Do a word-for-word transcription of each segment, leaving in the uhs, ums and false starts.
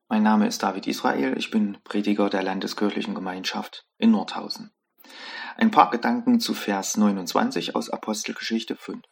Mein Name ist David Israel, ich bin Prediger der Landeskirchlichen Gemeinschaft in Nordhausen. Ein paar Gedanken zu Vers neunundzwanzig aus Apostelgeschichte fünf.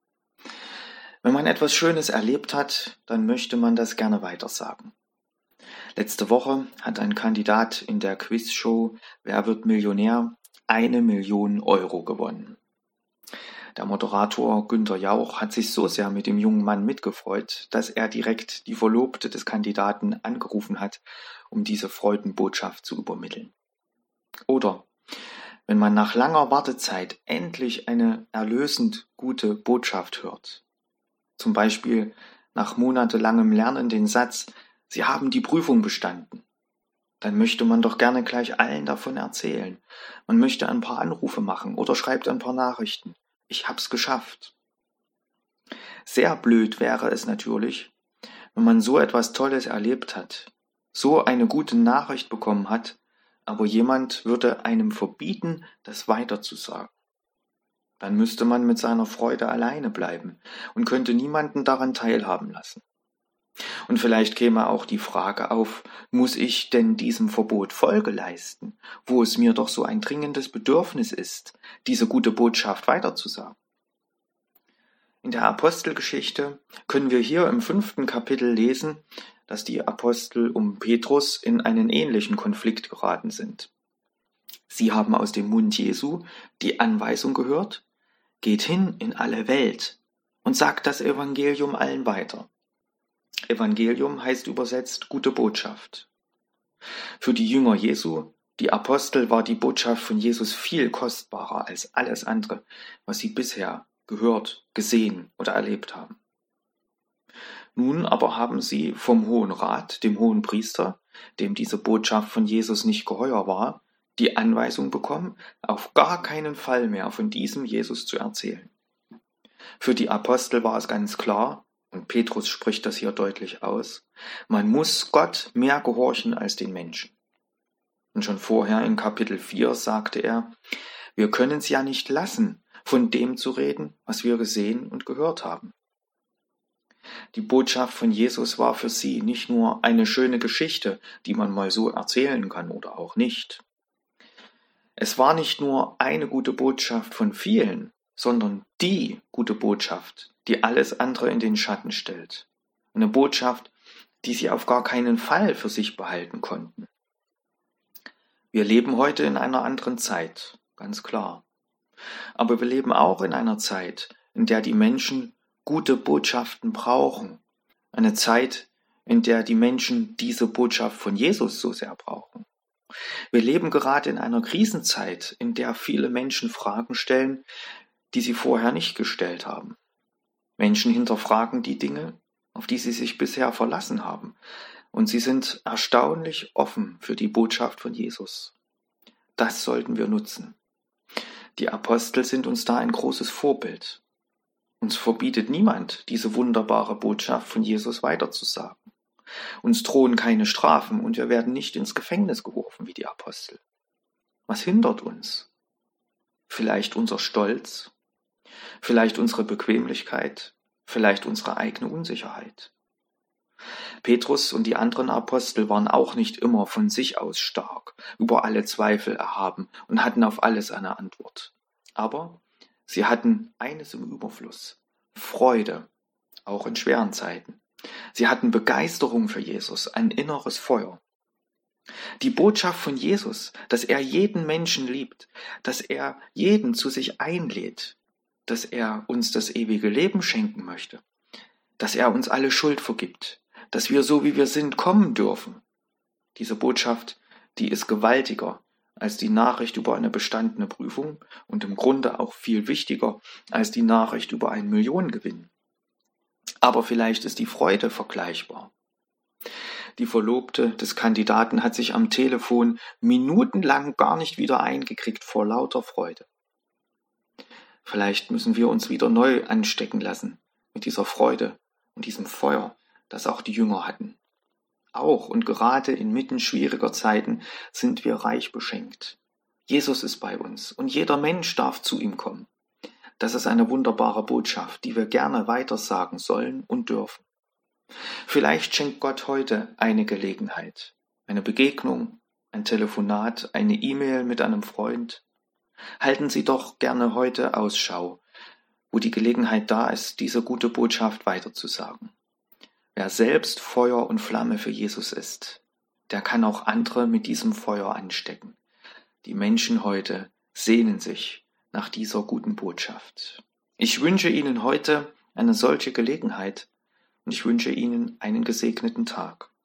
Wenn man etwas Schönes erlebt hat, dann möchte man das gerne weitersagen. Letzte Woche hat ein Kandidat in der Quizshow Wer wird Millionär eine Million Euro gewonnen. Der Moderator Günther Jauch hat sich so sehr mit dem jungen Mann mitgefreut, dass er direkt die Verlobte des Kandidaten angerufen hat, um diese Freudenbotschaft zu übermitteln. Oder wenn man nach langer Wartezeit endlich eine erlösend gute Botschaft hört. Zum Beispiel nach monatelangem Lernen den Satz, Sie haben die Prüfung bestanden. Dann möchte man doch gerne gleich allen davon erzählen. Man möchte ein paar Anrufe machen oder schreibt ein paar Nachrichten. Ich hab's geschafft. Sehr blöd wäre es natürlich, wenn man so etwas Tolles erlebt hat, so eine gute Nachricht bekommen hat, aber jemand würde einem verbieten, das weiterzusagen. Dann müsste man mit seiner Freude alleine bleiben und könnte niemanden daran teilhaben lassen. Und vielleicht käme auch die Frage auf, muss ich denn diesem Verbot Folge leisten, wo es mir doch so ein dringendes Bedürfnis ist, diese gute Botschaft weiterzusagen? In der Apostelgeschichte können wir hier im fünften Kapitel lesen, dass die Apostel um Petrus in einen ähnlichen Konflikt geraten sind. Sie haben aus dem Mund Jesu die Anweisung gehört, geht hin in alle Welt und sagt das Evangelium allen weiter. Evangelium heißt übersetzt gute Botschaft. Für die Jünger Jesu, die Apostel, war die Botschaft von Jesus viel kostbarer als alles andere, was sie bisher gehört, gesehen oder erlebt haben. Nun aber haben sie vom Hohen Rat, dem Hohen Priester, dem diese Botschaft von Jesus nicht geheuer war, die Anweisung bekommen, auf gar keinen Fall mehr von diesem Jesus zu erzählen. Für die Apostel war es ganz klar, und Petrus spricht das hier deutlich aus, man muss Gott mehr gehorchen als den Menschen. Und schon vorher in Kapitel vier sagte er, wir können es ja nicht lassen, von dem zu reden, was wir gesehen und gehört haben. Die Botschaft von Jesus war für sie nicht nur eine schöne Geschichte, die man mal so erzählen kann oder auch nicht. Es war nicht nur eine gute Botschaft von vielen, sondern die gute Botschaft, die alles andere in den Schatten stellt. Eine Botschaft, die sie auf gar keinen Fall für sich behalten konnten. Wir leben heute in einer anderen Zeit, ganz klar. Aber wir leben auch in einer Zeit, in der die Menschen gute Botschaften brauchen. Eine Zeit, in der die Menschen diese Botschaft von Jesus so sehr brauchen. Wir leben gerade in einer Krisenzeit, in der viele Menschen Fragen stellen, die sie vorher nicht gestellt haben. Menschen hinterfragen die Dinge, auf die sie sich bisher verlassen haben, und sie sind erstaunlich offen für die Botschaft von Jesus. Das sollten wir nutzen. Die Apostel sind uns da ein großes Vorbild. Uns verbietet niemand, diese wunderbare Botschaft von Jesus weiterzusagen. Uns drohen keine Strafen und wir werden nicht ins Gefängnis geworfen wie die Apostel. Was hindert uns? Vielleicht unser Stolz? Vielleicht unsere Bequemlichkeit, vielleicht unsere eigene Unsicherheit. Petrus und die anderen Apostel waren auch nicht immer von sich aus stark, über alle Zweifel erhaben und hatten auf alles eine Antwort. Aber sie hatten eines im Überfluss, Freude, auch in schweren Zeiten. Sie hatten Begeisterung für Jesus, ein inneres Feuer. Die Botschaft von Jesus, dass er jeden Menschen liebt, dass er jeden zu sich einlädt, dass er uns das ewige Leben schenken möchte, dass er uns alle Schuld vergibt, dass wir so wie wir sind kommen dürfen. Diese Botschaft, die ist gewaltiger als die Nachricht über eine bestandene Prüfung und im Grunde auch viel wichtiger als die Nachricht über einen Millionengewinn. Aber vielleicht ist die Freude vergleichbar. Die Verlobte des Kandidaten hat sich am Telefon minutenlang gar nicht wieder eingekriegt vor lauter Freude. Vielleicht müssen wir uns wieder neu anstecken lassen mit dieser Freude und diesem Feuer, das auch die Jünger hatten. Auch und gerade inmitten schwieriger Zeiten sind wir reich beschenkt. Jesus ist bei uns und jeder Mensch darf zu ihm kommen. Das ist eine wunderbare Botschaft, die wir gerne weitersagen sollen und dürfen. Vielleicht schenkt Gott heute eine Gelegenheit, eine Begegnung, ein Telefonat, eine E-Mail mit einem Freund. Halten Sie doch gerne heute Ausschau, wo die Gelegenheit da ist, diese gute Botschaft weiterzusagen. Wer selbst Feuer und Flamme für Jesus ist, der kann auch andere mit diesem Feuer anstecken. Die Menschen heute sehnen sich nach dieser guten Botschaft. Ich wünsche Ihnen heute eine solche Gelegenheit und ich wünsche Ihnen einen gesegneten Tag.